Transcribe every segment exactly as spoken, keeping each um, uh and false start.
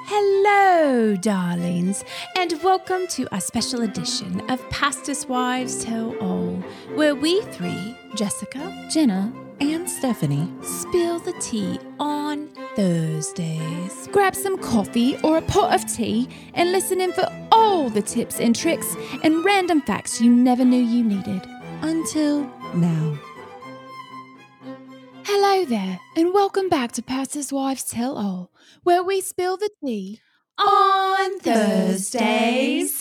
Hello, darlings, and welcome to our special edition of Pastor's Wives Tell All, where we three, Jessica, Jenna, and Stephanie, spill the tea on Thursdays. Grab some coffee or a pot of tea and listen in for all the tips and tricks and random facts you never knew you needed. Until now. Hello there, and welcome back to Pastor's Wives Tell All, where we spill the tea on Thursdays.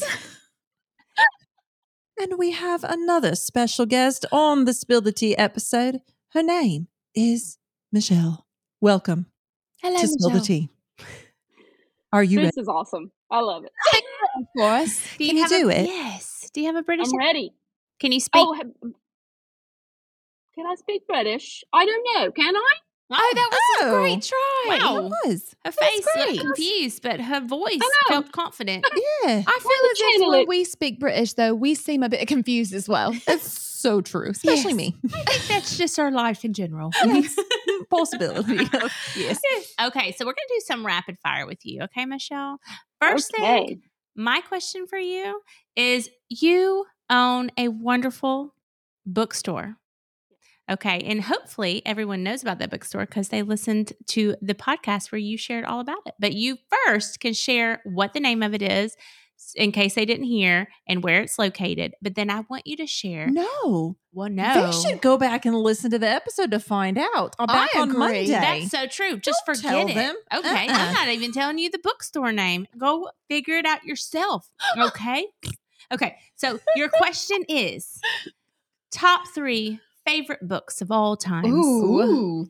And we have another special guest on the Spill the Tea episode. Her name is Michelle. Welcome Hello, to Michelle. Spill the Tea. Are you This ready? is awesome. I love it. For us. Do Can you have do a, it? Yes. Do you have a British? I'm ready. Can you speak? Oh, have, can I speak British? I don't know. Can I? Oh, that was Oh. a great try. It was. Her That was face great. looked confused, but her voice I know. felt confident. Yeah. I feel to as if channel when it. we speak British, though, we seem a bit confused as well. It's so true, especially Yes. me. I think that's just our life in general. Yes. Possibility. of- yes. Okay, so we're going to do some rapid fire with you. Okay, Michelle? First Okay. thing, my question for you is you own a wonderful bookstore. Okay, and hopefully everyone knows about that bookstore because they listened to the podcast where you shared all about it. But you first can share what the name of it is in case they didn't hear and where it's located. But then I want you to share. No. Well, no. They should go back and listen to the episode to find out. I'm back I on agree. Monday. That's so true. Just Don't forget tell it. them. Okay. Uh-uh. I'm not even telling you the bookstore name. Go figure it out yourself. Okay. Okay. So your question is top three favorite books of all time. Ooh.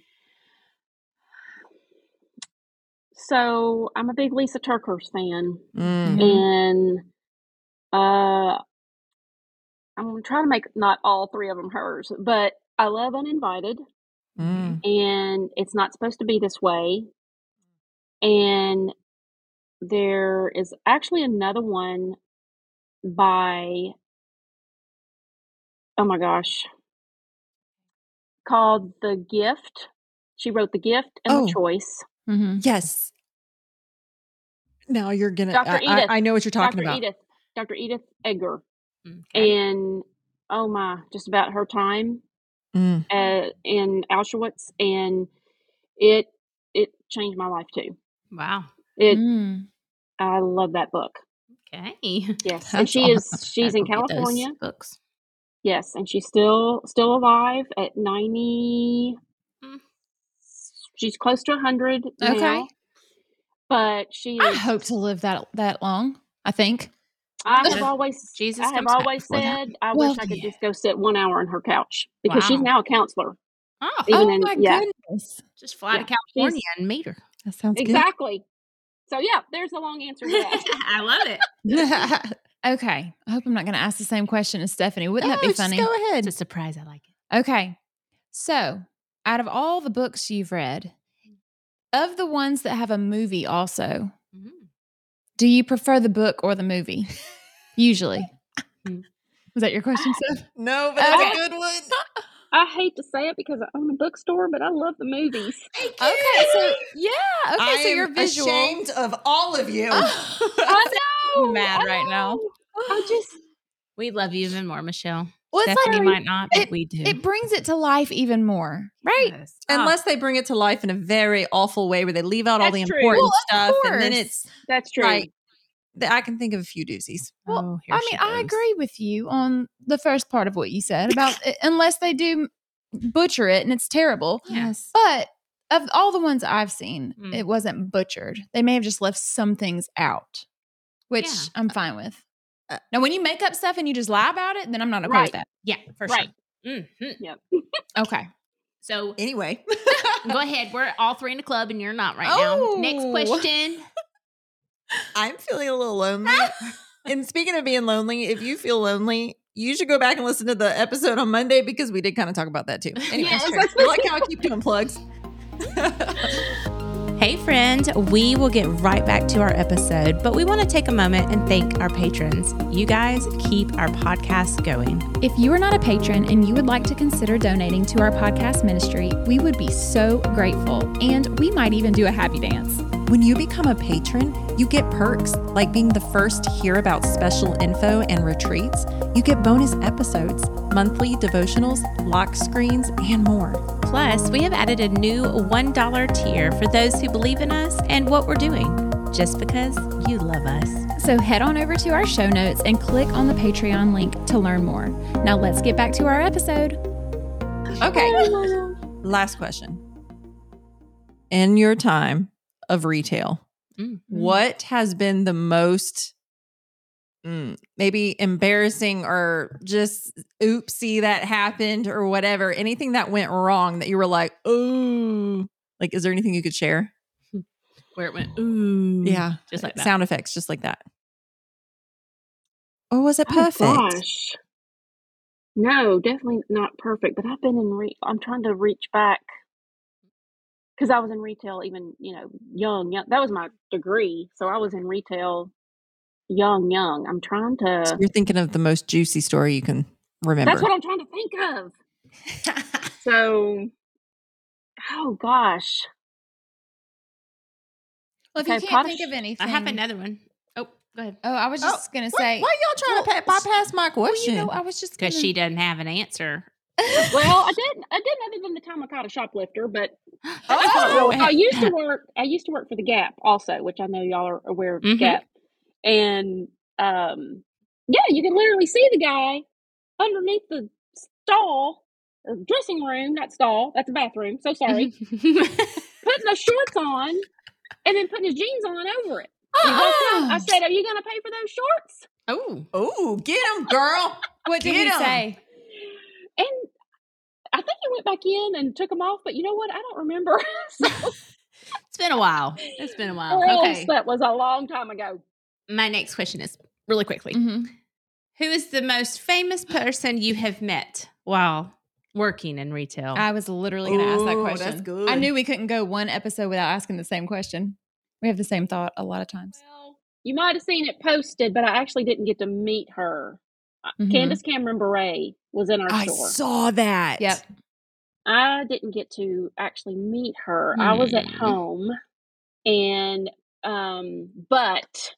So I'm a big Lisa TerKeurst fan, Mm. and uh, I'm gonna try to make not all three of them hers, but I love Uninvited, Mm. and it's not supposed to be this way. And there is actually another one by, oh my gosh, called The Gift. She wrote The Gift and Oh. The Choice. Mm-hmm. Yes. Now you're gonna. Doctor I, I, Edith. I know what you're talking Doctor about. Edith, Doctor Edith Edgar, Okay. and oh my, just about her time Mm. uh, in Auschwitz, and it it changed my life too. Wow. It Mm. I love that book. Okay. Yes, and That's she is she's I'll in go get those California. books. Yes, and she's still still alive at ninety. Mm. She's close to a hundred Okay. now, but she I is. hope to live that that long. I think. I have always, Jesus I have comes back always before that. said, I Well, wish I could yeah. just go sit one hour on her couch because she's Wow. now a counselor. Oh, Even oh in- my yeah. goodness. just fly Yeah, to California she's- and meet her. That sounds Exactly. So yeah, there's a long answer to that. I love it. good. Okay. I hope I'm not going to ask the same question as Stephanie. Wouldn't that No, be just funny? Go It's ahead. a surprise. I like it. Okay. So, out of all the books you've read, of the ones that have a movie also, Mhm. do you prefer the book or the movie? Usually. Hmm. Was that your question, Steph? No, but Okay. it's a good one. I hate to say it because I own a bookstore, but I love the movies. Okay, so yeah, okay, I so am you're visual. ashamed of all of you. I know. mad I right now. know. I just We love you even more, Michelle. Well, it's Stephanie like might not, but it- we do. it brings it to life even more, right? Yes. Unless they bring it to life in a very awful way where they leave out all the That's true. important Well, of stuff, and then course. it's that's true. like th- I can think of a few doozies. Well, Oh, here I she mean, I goes. agree with you on the first part of what you said about it, unless they do butcher it and it's terrible. Yeah. Yes. But of all the ones I've seen, Mm. it wasn't butchered. They may have just left some things out, which Yeah. I'm fine with. Uh, now, when you make up stuff and you just lie about it, then I'm not okay Right. with that. Yeah, for Right. sure. Mhm. Yep. Okay. So Anyway. go ahead. We're all three in the club, and you're not right Oh. now. Next question. I'm feeling a little lonely. And speaking of being lonely, if you feel lonely, you should go back and listen to the episode on Monday because we did kind of talk about that too. Anyway, Yes, I like how I keep doing plugs. Hey, friend, we will get right back to our episode, but we want to take a moment and thank our patrons. You guys keep our podcast going. If you are not a patron and you would like to consider donating to our podcast ministry, we would be so grateful. And we might even do a happy dance. When you become a patron, You get perks like being the first to hear about special info and retreats. You get bonus episodes, monthly devotionals, lock screens, and more. Plus, we have added a new one dollar tier for those who believe in us and what we're doing, just because you love us. So head on over to our show notes and click on the Patreon link to learn more. Now let's get back to our episode. Okay. Last question. In your time of retail, Mm. what has been the most mm, maybe embarrassing or just oopsie that happened or whatever? Anything that went wrong that you were like, oh, like, is there anything you could share? Where it went, ooh. Yeah. Just like that. Sound effects, just like that. Or was it Oh, perfect? gosh. No, definitely not perfect. But I've been in. Re- I'm trying to reach back because I was in retail, even you know, young, young. That was my degree, so I was in retail, young, young. I'm trying So to. you're thinking of the most juicy story you can remember. That's what I'm trying to think of. So, oh gosh. Well, if Okay, you can't Potash- think of anything. I have another one. Oh, go ahead. Oh, I was just going to Why, say. why y'all trying to pa- bypass my Well, question? you know, I was just going Because she doesn't have an answer. Well, I didn't. I didn't other than the time I caught a shoplifter, but Oh, that's not really. I used to work. I used to work for the Gap also, which I know y'all are aware of Mhm. Gap. And um, yeah, you can literally see the guy underneath the stall, or dressing room, not stall. That's a bathroom. So sorry. Putting those shorts on, and then putting his jeans on over it. He walked out. I said, "Are you going to pay for those shorts?" Oh, Oh, get him, girl. What did Get he 'em. say? And I think he went back in and took them off. But you know what? I don't remember. So, it's been a while. It's been a while. or else Okay. that was a long time ago. My next question is really quickly. Mm-hmm. Who is the most famous person you have met while working in retail? I was literally going to ask that Ooh, question. that's good. I knew we couldn't go one episode without asking the same question. We have the same thought a lot of times. Well, you might have seen it posted, but I actually didn't get to meet her. Mhm. Candace Cameron Bure was in our I store. saw that. Yep. I didn't get to actually meet her. I was at Hmm. home, and um, but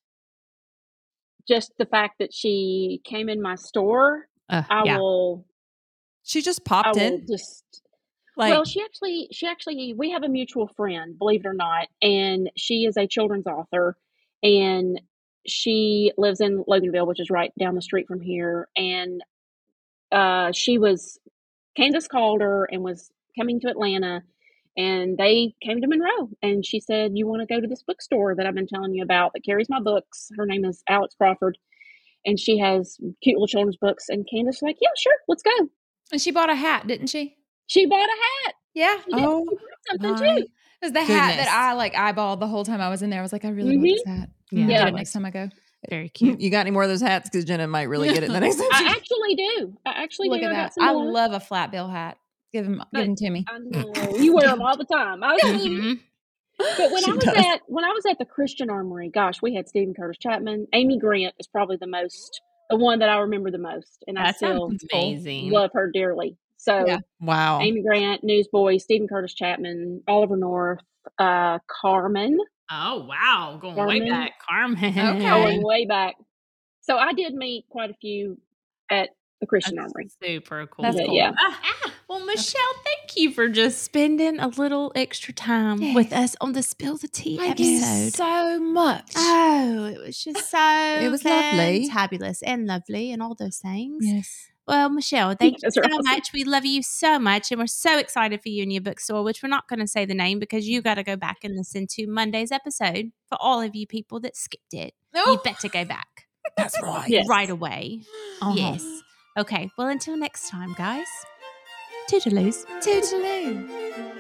just the fact that she came in my store, Uh, I yeah. will. She just I popped will in. just. Like, well, she actually, she actually, we have a mutual friend, believe it or not, and she is a children's author, and she lives in Loganville, which is right down the street from here. And uh, she was, Candace called her and was coming to Atlanta, and they came to Monroe, and she said, "You want to go to this bookstore that I've been telling you about that carries my books?" Her name is Alex Crawford, and she has cute little children's books. And Candace was like, "Yeah, sure, let's go." And she bought a hat, didn't she? She bought a hat. Yeah. She did. Oh, She bought something my too. It was the hat Goodness. that I like eyeballed the whole time I was in there. I was like, I really want Mhm. this hat. Yeah. I'll Yeah. get it next time I go. Very cute. you got any more of those hats? Because Jenna might really get it the next time. I she- actually do. I actually Look do. at I got that. some I more. love a flat bill hat. Give them, But- give them to me. I know you wear them all the time. I see you. Mhm. But when She I was does. at when I was at the Christian Armory, gosh, we had Stephen Curtis Chapman. Amy Grant is probably the most, the one that I remember the most, and I That still sounds amazing. love her dearly. So Yeah. Wow. Amy Grant, Newsboy, Stephen Curtis Chapman, Oliver North, uh, Carmen, Oh, wow. Going way Carmen. back. Carmen. Okay. going way back. So I did meet quite a few at the Christian That's Armory. super cool. That's But cool. yeah. Ah, well, Michelle, thank you for just spending a little extra time Yes. with us on the Spill the Tea Thank you episode. so much. Oh, it was just so It was lovely. fabulous and lovely and all those things. Yes. Well, Michelle, thank you Yes, so you're awesome. much. We love you so much, and we're so excited for you and your bookstore, which we're not going to say the name because you got to go back and listen to Monday's episode. For all of you people that skipped it, you better go back That's right. Yes. right away. Uh-huh. Yes. Okay. Well, until next time, guys. Toodaloos. Toodaloo.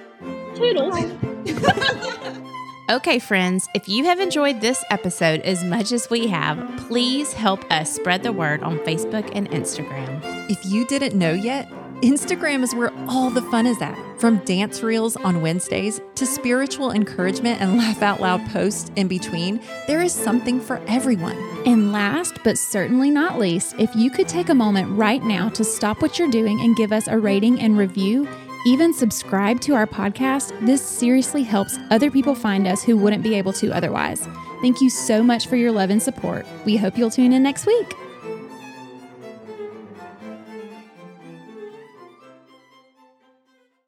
Toodles. Okay, friends, if you have enjoyed this episode as much as we have, please help us spread the word on Facebook and Instagram. If you didn't know yet, Instagram is where all the fun is at. From dance reels on Wednesdays to spiritual encouragement and laugh out loud posts in between, there is something for everyone. And last but certainly not least, if you could take a moment right now to stop what you're doing and give us a rating and review, even subscribe to our podcast, this seriously helps other people find us who wouldn't be able to otherwise. Thank you so much for your love and support. We hope you'll tune in next week.